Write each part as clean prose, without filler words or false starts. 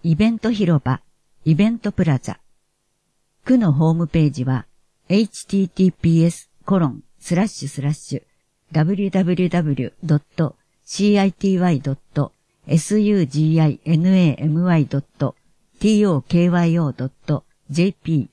イベント広場、イベントプラザ。区のホームページは https://www.city.tokyo.jp/。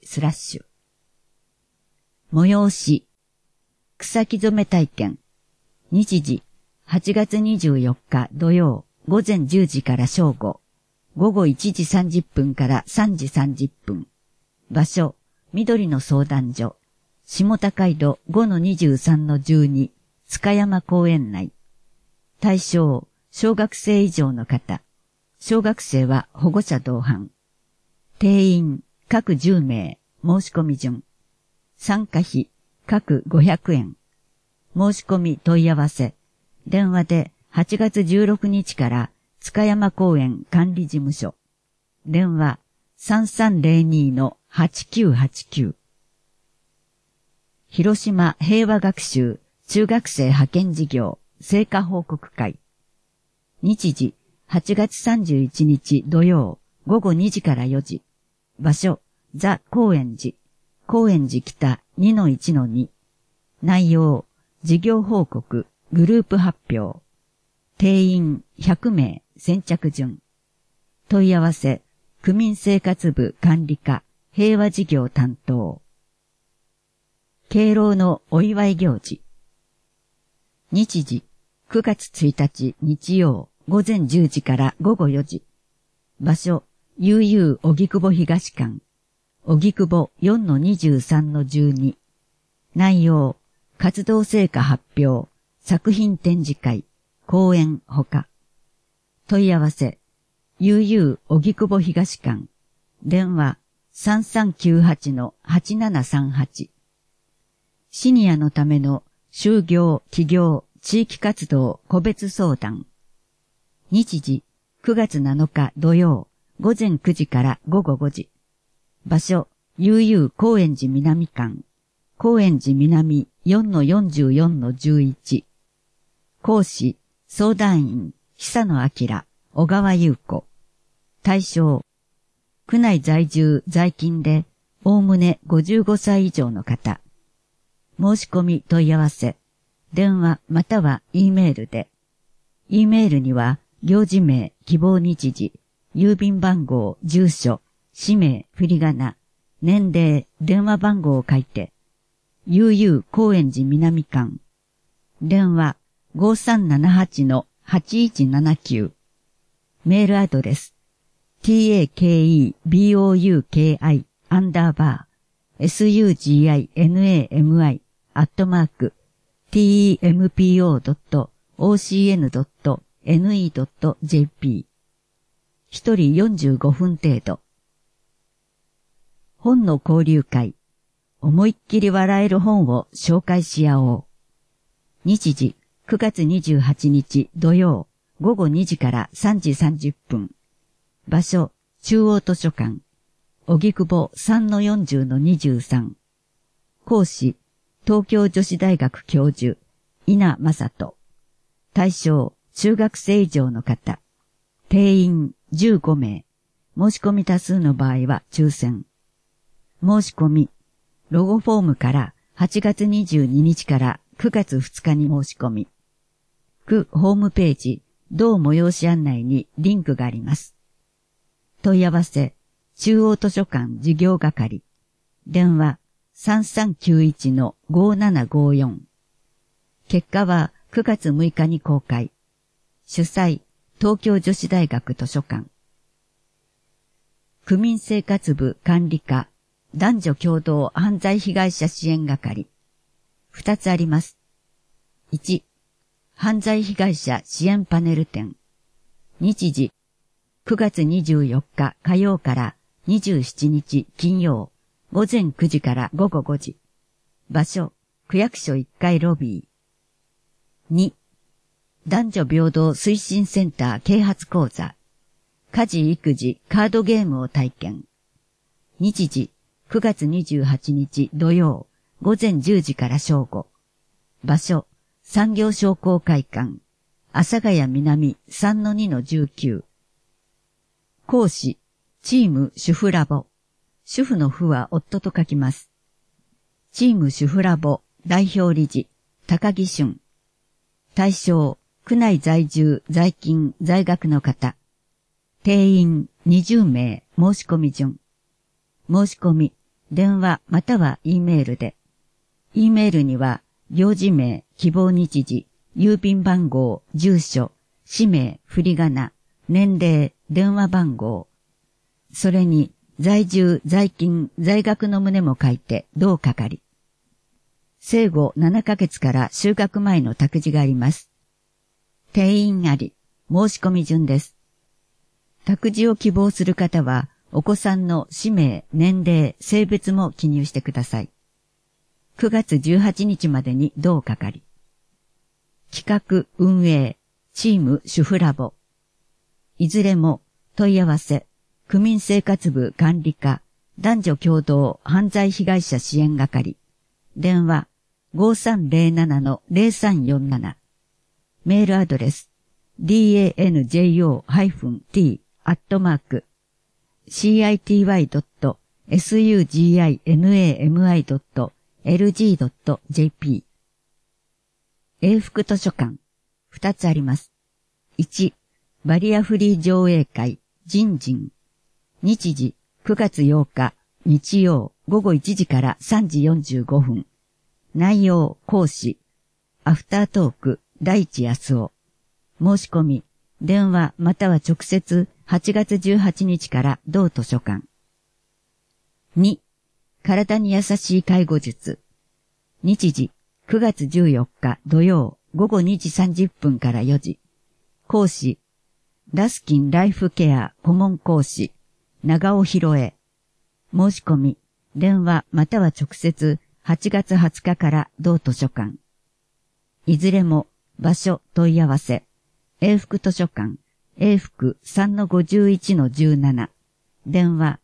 催し、草木染め体験。日時、8月24日土曜、午前10時から正午。午後1時30分から3時30分。場所、緑の相談所。下高井戸 5-23-12 塚山公園内。対象、小学生以上の方。小学生は保護者同伴。定員、各10名、申し込み順。参加費、各500円。申し込み問い合わせ。電話で8月16日から塚山公園管理事務所。電話3302-8989。広島平和学習中学生派遣事業成果報告会。日時8月31日土曜午後2時から4時。場所ザ・高円寺。高円寺北 2-1-2。内容事業報告グループ発表。定員100名先着順。問い合わせ区民生活部管理課平和事業担当。敬老のお祝い行事。日時9月1日日曜午前10時から午後4時。場所悠々荻窪東館。荻窪 4-23-12。内容活動成果発表作品展示会講演ほか。問い合わせ悠々荻窪東館。電話3398-8738。シニアのための就業、起業、地域活動個別相談。日時9月7日土曜午前9時から午後5時。場所悠々高円寺南館。高円寺南 4-44-11。講師相談員久野明、小川優子。対象区内在住在勤でおおむね55歳以上の方。申し込み問い合わせ電話または E メールで。E メールには行事名、希望日時、郵便番号、住所、氏名、振り仮名、年齢、電話番号を書いて。悠々高円寺南館。電話5378-8179。メールアドレス。takebe_sugimi_tempo.ocn.ne.jp。一人45分程度。本の交流会。思いっきり笑える本を紹介し合おう。日時9月28日土曜午後2時から3時30分。場所中央図書館。荻窪 3-40-23。講師東京女子大学教授稲正人。対象中学生以上の方。定員15名。申し込み多数の場合は抽選。申し込みロゴフォームから8月22日から9月2日に申し込み。区ホームページ同催し案内にリンクがあります。問い合わせ中央図書館事業係。電話3391-5754。結果は9月6日に公開。主催東京女子大学図書館。区民生活部管理課男女共同犯罪被害者支援係。2つあります。1、犯罪被害者支援パネル展。日時、9月24日火曜から27日金曜、午前9時から午後5時。場所、区役所1階ロビー。2、男女平等推進センター啓発講座。家事育児カードゲームを体験。日時、9月28日土曜、午前10時から正午。場所、産業商工会館、阿佐ヶ谷南 3-2-19。講師、 チーム主婦ラボ。主婦の婦は夫と書きます。チーム主婦ラボ代表理事、高木俊。対象、区内在住、在勤、在学の方。定員20名、申し込み順。申し込み、電話または E メールで。E メールには、行事名、希望日時、郵便番号、住所、氏名、振り仮名、年齢、電話番号。それに、在住、在勤、在学の旨も書いて、同係。生後7ヶ月から就学前の託児があります。定員あり、申し込み順です。託児を希望する方は、お子さんの氏名、年齢、性別も記入してください。9月18日までに同係。企画、運営、チーム主婦ラボ。いずれも問い合わせ、区民生活部管理課、男女共同犯罪被害者支援係。電話 5307-0347。メールアドレス danjo-t@citigami.lg.jp。永福図書館、2つあります。1、バリアフリー上映会、ジンジン。日時、9月8日、日曜、午後1時から3時45分。内容、講師、アフタートーク、大地康夫。申し込み、電話または直接8月18日から同図書館。2、体に優しい介護術。日時、9月14日土曜午後2時30分から4時。講師、ラスキンライフケア顧問講師、長尾博恵。申し込み、電話または直接8月20日から同図書館。いずれも場所問い合わせ。永福図書館、永福 3-51-17。電話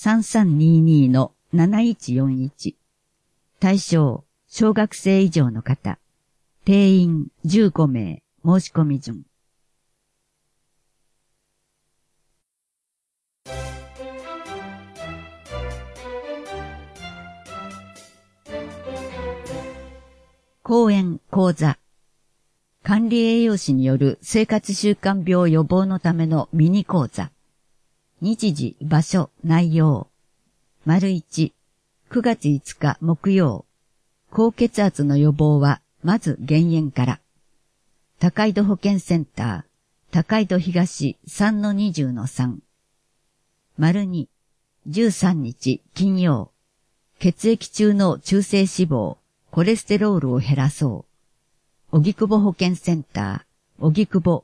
3322-7141。対象、小学生以上の方。定員15名、申し込み順。講演講座。管理栄養士による生活習慣病予防のためのミニ講座。日時、場所、内容。1、9月5日木曜。高血圧の予防は、まず減塩から。高井戸保健センター、高井戸東 3-20-3。2、13日金曜。血液中の中性脂肪、コレステロールを減らそう。荻窪保健センター、荻窪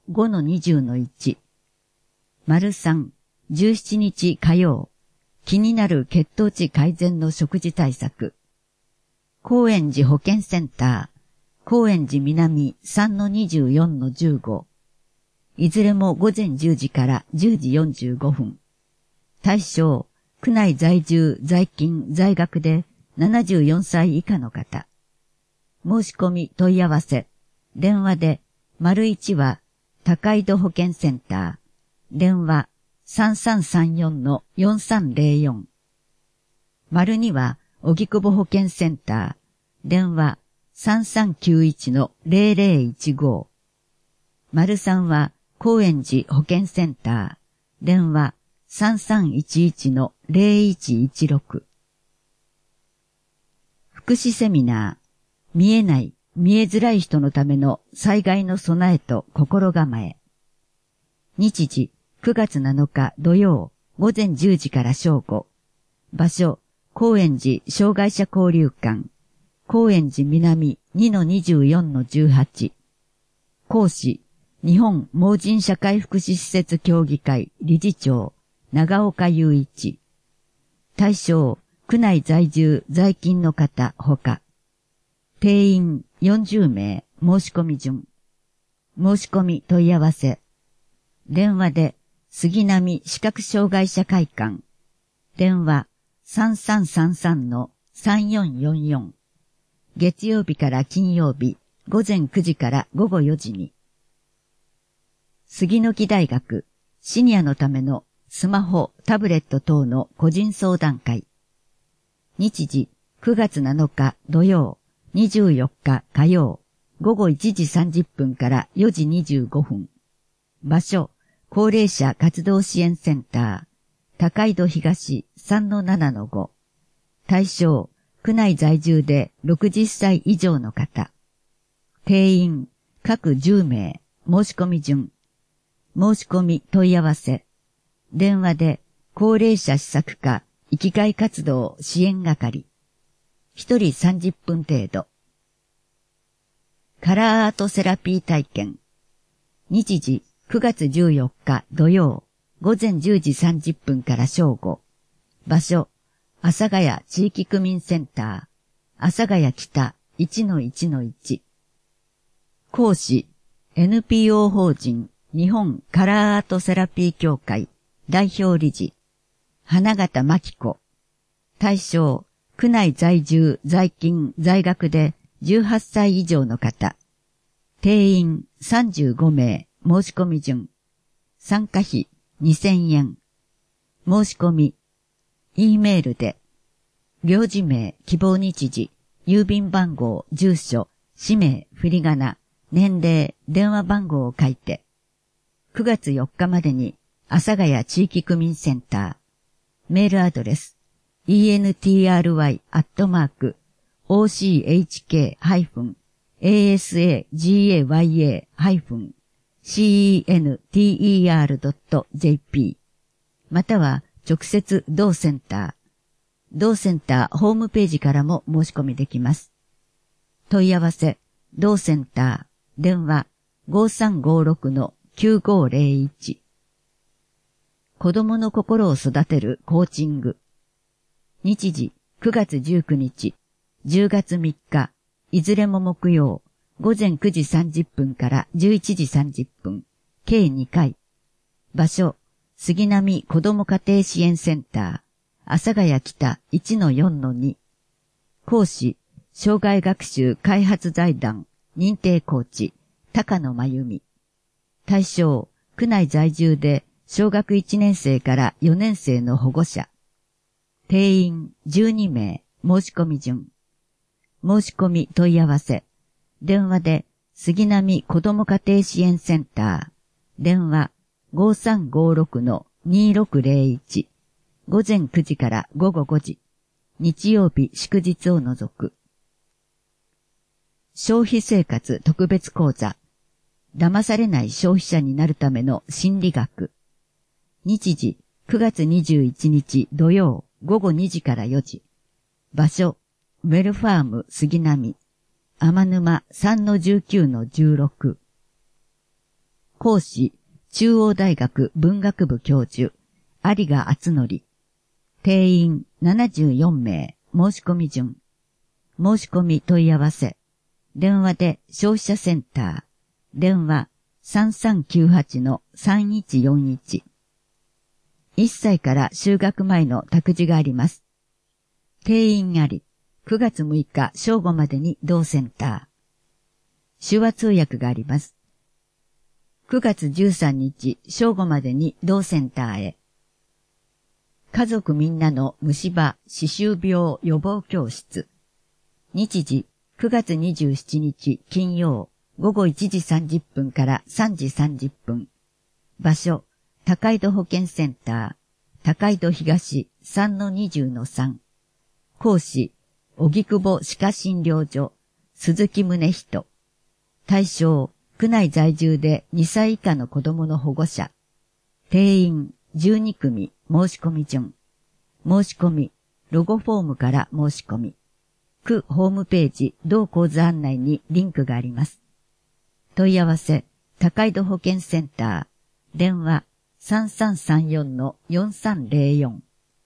5-20-1。3、17日火曜。気になる血糖値改善の食事対策。高円寺保健センター、高円寺南 3-24-15。いずれも午前10時から10時45分。対象、区内在住、在勤、在学で74歳以下の方。申し込み問い合わせ。電話で、1は、高井戸保健センター。電話、3334-4304。2は、荻窪保健センター。電話、3391-0015。3は、高円寺保健センター。電話、3311-0116。福祉セミナー。見えない、見えづらい人のための災害の備えと心構え。日時、9月7日土曜、午前10時から正午。場所、高円寺障害者交流館。高円寺南 2-24-18。講師、日本盲人社会福祉施設協議会理事長、長岡雄一。対象、区内在住、在勤の方ほか。定員40名、申し込み順。申し込み問い合わせ。電話で、杉並視覚障害者会館。電話3333-3444。月曜日から金曜日、午前9時から午後4時に。杉の木大学、シニアのためのスマホ、タブレット等の個人相談会。日時、9月7日土曜、24日火曜、午後1時30分から4時25分。場所、高齢者活動支援センター、高井戸東 3-7-5。対象、区内在住で60歳以上の方。定員、各10名、申し込み順。申し込み問い合わせ。電話で、高齢者施策課、生きがい活動支援係。1人30分程度。カラーアートセラピー体験。日時、9月14日土曜、午前10時30分から正午。場所、阿佐ヶ谷地域区民センター、阿佐ヶ谷北 1-1-1。講師、NPO 法人日本カラーアートセラピー協会代表理事、花形真紀子。対象、区内在住、在勤、在学で18歳以上の方。定員35名、申し込み順。参加費2000円。申し込み。E メールで。領事名、希望日時、郵便番号、住所、氏名、振り仮名、年齢、電話番号を書いて。9月4日までに、阿佐ヶ谷地域区民センター。メールアドレス、entry@oshk-ashka-center.jp または直接同センターホームページからも申し込みできます。問い合わせ、同センター、電話 5356-9501 子供の心を育てるコーチング。日時、9月19日、10月3日、いずれも木曜、午前9時30分から11時30分、計2回。場所、杉並子ども家庭支援センター、阿佐ヶ谷北 1-4-2。講師、障害学習開発財団、認定コーチ、高野真由美。対象、区内在住で、小学1年生から4年生の保護者。定員12名、申し込み順。申し込み問い合わせ。電話で、杉並子ども家庭支援センター。電話 5356-2601。午前9時から午後5時。日曜日祝日を除く。消費生活特別講座。騙されない消費者になるための心理学。日時、9月21日土曜午後2時から4時。場所、ウェルファーム杉並。天沼 3-19-16。講師、中央大学文学部教授、有賀敦則。定員74名、申し込み順。申し込み問い合わせ。電話で消費者センター。電話 3398-3141。1歳から就学前の託児があります。定員あり、9月6日正午までに同センター。手話通訳があります。9月13日正午までに同センターへ。家族みんなの虫歯、歯周病予防教室。日時、9月27日金曜、午後1時30分から3時30分。場所、高井戸保健センター、高井戸東 3-20-3。講師、荻窪歯科診療所、鈴木宗人。対象、区内在住で2歳以下の子供の保護者。定員12組、申し込み順。申し込み、ロゴフォームから申し込み。区ホームページ、同講座案内にリンクがあります。問い合わせ、高井戸保健センター、電話、3334-4304。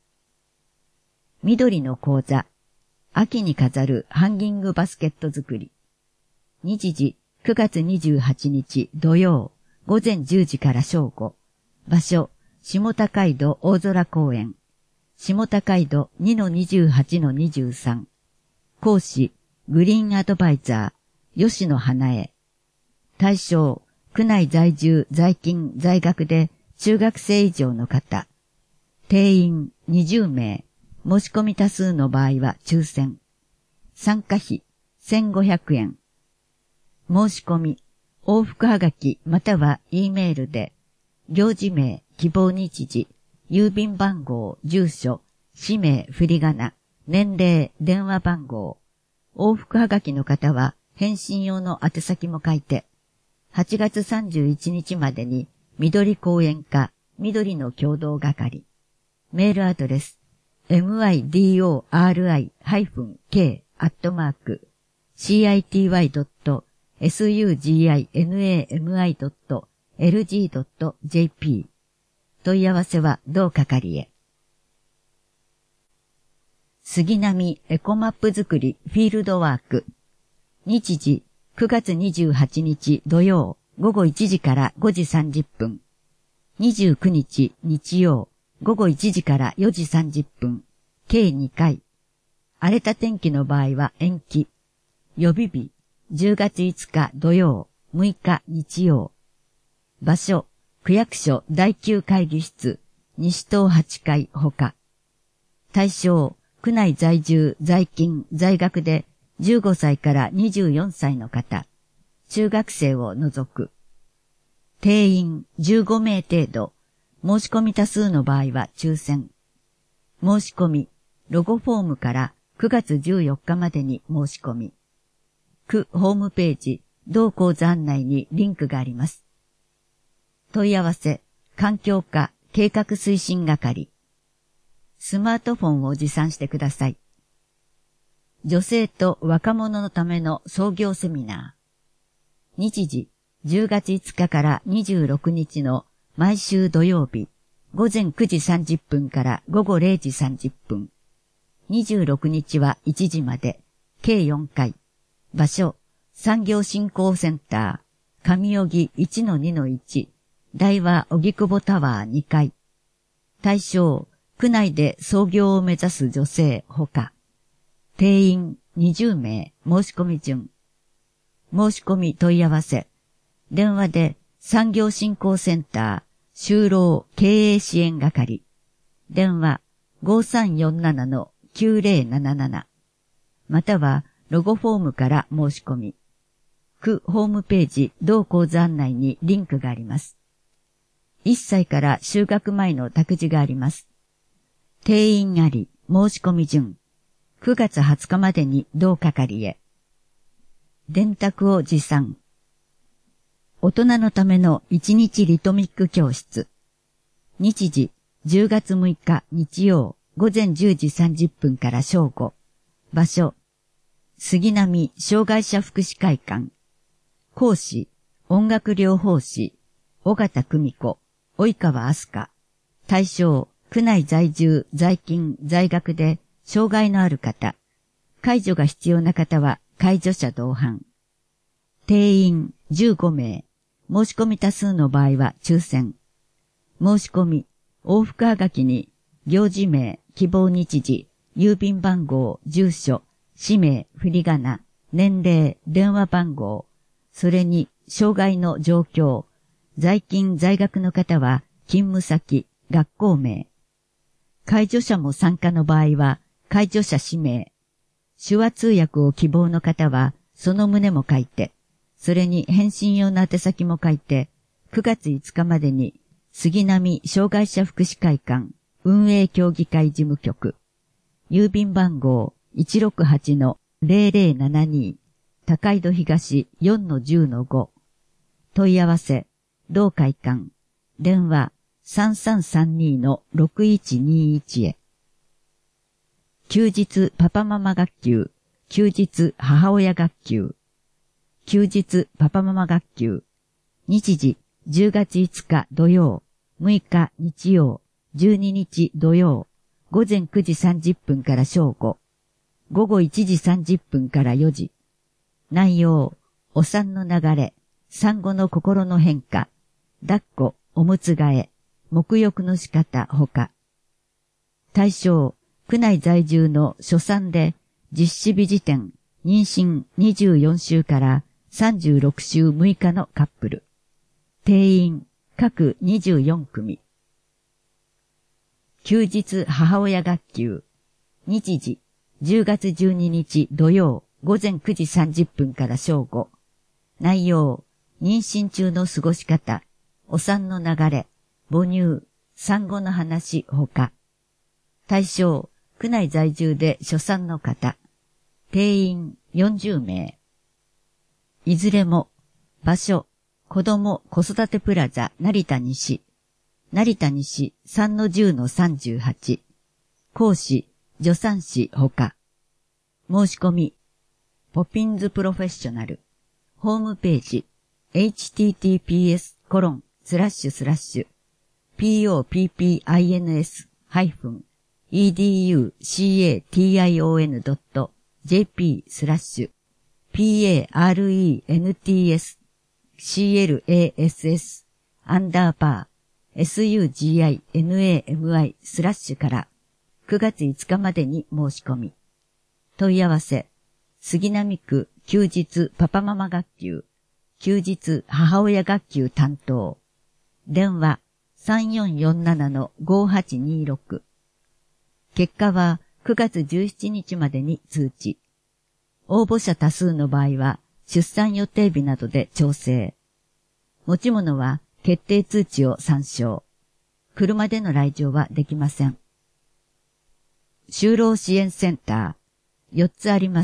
緑の講座。秋に飾るハンギングバスケット作り。日時、9月28日土曜、午前10時から正午。場所、下高井戸大空公園。下高井戸 2-28-23。講師、グリーンアドバイザー、吉野花江。対象、区内在住、在勤、在学で中学生以上の方、 定員20名、申し込み多数の場合は抽選。参加費1500円。申し込み、往復はがきまたは E メールで、行事名、希望日時、郵便番号、住所、氏名、振り仮名、年齢、電話番号。往復はがきの方は返信用の宛先も書いて、8月31日までに緑公園課緑の共同係。メールアドレス、mydori-k@city.suginami.lg.jp。問い合わせは同係へ。杉並エコマップ作りフィールドワーク。日時9月28日土曜午後1時から5時30分。29日日曜午後1時から4時30分。計2回。荒れた天気の場合は延期。予備日10月5日土曜6日日曜。場所区役所第9会議室西棟8階ほか。対象区内在住在勤在学で15歳から24歳の方。中学生を除く。定員15名程度。申し込み多数の場合は抽選。申し込み、ロゴフォームから9月14日までに申し込み。区ホームページ、同講座案内にリンクがあります。問い合わせ、環境課計画推進係。スマートフォンを持参してください。女性と若者のための創業セミナー。日時、10月5日から26日の毎週土曜日、午前9時30分から午後0時30分。26日は1時まで、計4回。場所、産業振興センター、上荻 1-2-1、大和荻窪タワー2階。対象、区内で創業を目指す女性ほか。定員20名、申し込み順。申し込み問い合わせ。電話で産業振興センター、就労経営支援係。電話 5347-9077。または、ロゴフォームから申し込み。区ホームページ同講座案内にリンクがあります。1歳から就学前の託児があります。定員あり、申し込み順。9月20日までに同係へ。電卓を持参。大人のための1日リトミック教室。日時、10月6日日曜午前10時30分から正午。場所、杉並障害者福祉会館。講師、音楽療法士、尾形久美子、及川明日香。対象、区内在住、在勤、在学で、障害のある方。介助が必要な方は、介助者同伴。定員15名。申し込み多数の場合は抽選。申し込み、往復はがきに、行事名、希望日時、郵便番号、住所、氏名、振り仮名、年齢、電話番号、それに、障害の状況、在勤在学の方は、勤務先、学校名。介助者も参加の場合は、介助者氏名。手話通訳を希望の方は、その旨も書いて、それに返信用の宛先も書いて、9月5日までに、杉並障害者福祉会館、運営協議会事務局、郵便番号 168-0072、高井戸東 4-10-5。問い合わせ、同会館、電話 3332-6121 へ。休日パパママ学級、休日母親学級、休日パパママ学級、日時10月5日土曜、6日日曜、12日土曜、午前9時30分から正午、午後1時30分から4時。内容、お産の流れ、産後の心の変化、抱っこ、おむつ替え、沐浴の仕方ほか。対象、区内在住の初産で実施日時点、妊娠24週から36週6日のカップル。定員、各24組。 休日母親学級。日時、10月12日土曜午前9時30分から正午。内容、妊娠中の過ごし方、お産の流れ、母乳、産後の話ほか。対象、区内在住で初産の方。定員40名。いずれも、場所、子ども子育てプラザ成田西。成田西 3-10-38。講師、助産師ほか。申し込み、ポピンズプロフェッショナル。ホームページ、https://POPPINS-education.suginami/ から9月5日までに申し込み。問い合わせ、杉並区休日パパママ学級、休日母親学級担当。電話 3447-5826。結果は9月17日までに通知。応募者多数の場合は出産予定日などで調整。持ち物は決定通知を参照。車での来場はできません。就労支援センター、4つあります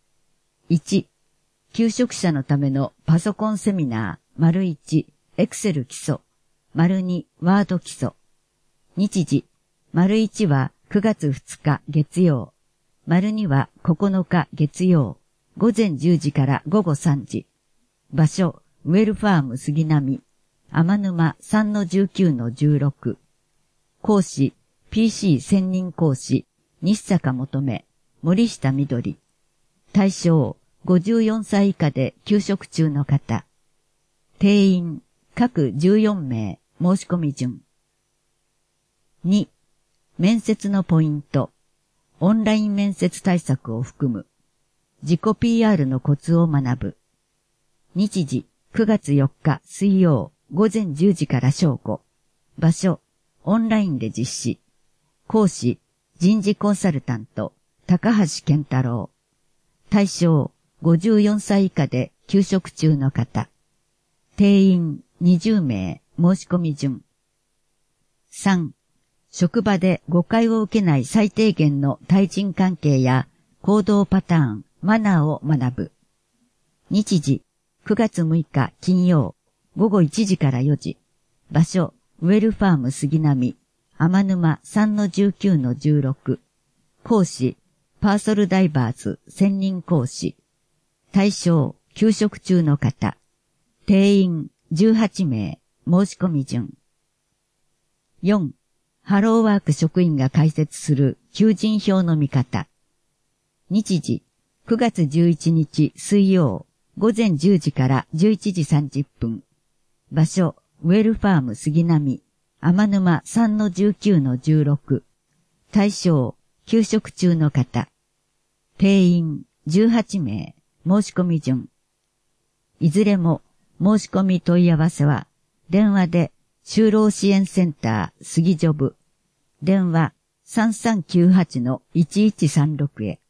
。1、求職者のためのパソコンセミナー、1、エクセル基礎、2、ワード基礎。日時、1は9月2日月曜、2は9日月曜、午前10時から午後3時。場所、ウェルファーム杉並、天沼 3-19-16。講師、PC 専任講師、西坂求め、森下みどり。対象、54歳以下で休職中の方。定員、各14名、申し込み順。2、面接のポイント。オンライン面接対策を含む。自己 PR のコツを学ぶ。日時、9月4日水曜、午前10時から正午。場所、オンラインで実施。講師、人事コンサルタント、高橋健太郎。対象、54歳以下で休職中の方。定員20名、申し込み順。3、職場で誤解を受けない最低限の対人関係や行動パターン、マナーを学ぶ。日時、9月6日金曜、午後1時から4時。場所、ウェルファーム杉並、天沼 3-19-16。講師、パーソルダイバーズ専任講師。対象、休職中の方。定員18名、申し込み順。4、ハローワーク職員が開設する求人票の見方。日時、9月11日水曜、午前10時から11時30分。場所、ウェルファーム杉並、天沼 3-19-16。対象、休職中の方。定員18名、申し込み順。いずれも申し込み問い合わせは、電話で就労支援センター杉ジョブ。電話 3398-1136 へ。